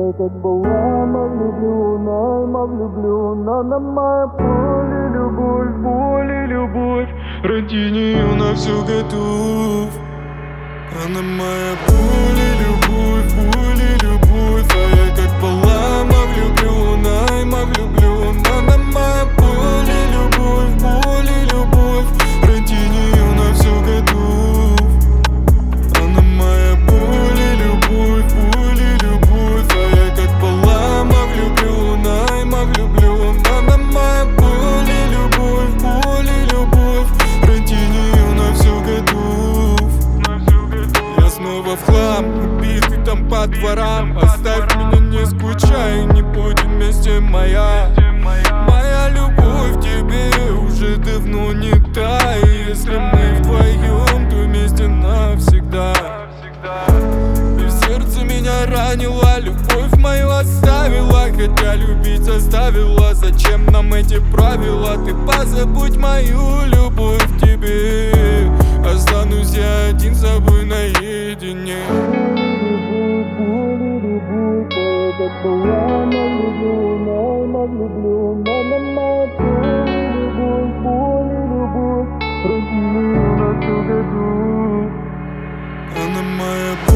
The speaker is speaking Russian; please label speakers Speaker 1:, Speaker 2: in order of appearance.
Speaker 1: я как была влюблена, влюблена. Она моя боль и любовь. Ради нее на все готов. Она моя боль и любовь, а я как была влюблена, влюблена. Она моя боль и любовь, ради нее на все готов. Она моя боль и любовь, а я как была влюблена, влюблена. Она моя боль и любовь, ради нее на все готов. Я снова в хлам, убитый там по дворам. Оставь меня, не скучай, не будем вместе моя. Моя любовь к тебе уже давно не та. И если мы вдвоем, то вместе навсегда. И в сердце меня ранила, любовь мою оставила. Хотя любить заставила, зачем нам эти правила? Ты позабудь мою любовь к тебе. Останусь я один с собой наедине. Как была влюблена, на моя боль и любовь, ради нее на все готов. Она моя